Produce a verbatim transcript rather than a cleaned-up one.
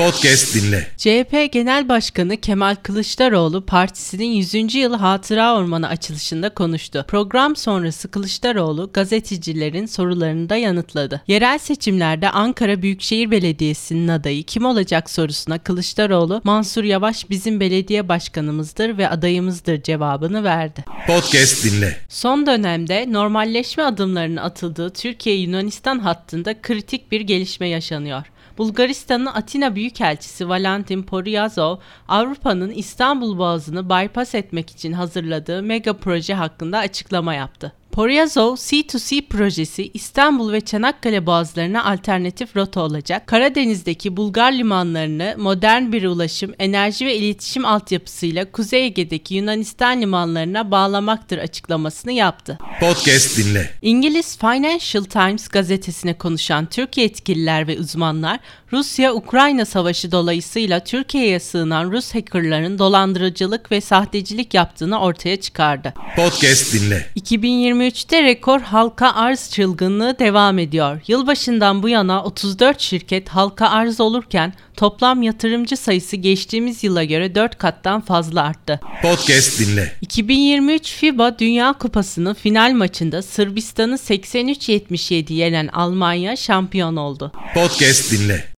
Podcast dinle. C H P Genel Başkanı Kemal Kılıçdaroğlu partisinin yüzüncü yıl Hatıra Ormanı açılışında konuştu. Program sonrası Kılıçdaroğlu gazetecilerin sorularını da yanıtladı. Yerel seçimlerde Ankara Büyükşehir Belediyesi'nin adayı kim olacak sorusuna Kılıçdaroğlu, Mansur Yavaş bizim belediye başkanımızdır ve adayımızdır cevabını verdi. Podcast dinle. Son dönemde normalleşme adımlarının atıldığı Türkiye-Yunanistan hattında kritik bir gelişme yaşanıyor. Bulgaristan'ın Atina Büyükelçisi Valentin Poryazov, Avrupa'nın İstanbul Boğazı'nı bypass etmek için hazırladığı mega proje hakkında açıklama yaptı. Poryazov, C iki C projesi İstanbul ve Çanakkale boğazlarına alternatif rota olacak, Karadeniz'deki Bulgar limanlarını modern bir ulaşım, enerji ve iletişim altyapısıyla Kuzey Ege'deki Yunanistan limanlarına bağlamaktır açıklamasını yaptı. Podcast dinle. İngiliz Financial Times gazetesine konuşan Türkiye yetkililer ve uzmanlar, Rusya-Ukrayna savaşı dolayısıyla Türkiye'ye sığınan Rus hackerların dolandırıcılık ve sahtecilik yaptığını ortaya çıkardı. Podcast dinle. iki bin yirmi üçte rekor halka arz çılgınlığı devam ediyor. Yılbaşından bu yana otuz dört şirket halka arz olurken toplam yatırımcı sayısı geçtiğimiz yıla göre dört kattan fazla arttı. Podcast dinle. iki bin yirmi üç FIBA Dünya Kupası'nın final maçında Sırbistan'ı seksen üç yetmiş yedi yenen Almanya şampiyon oldu. Podcast dinle.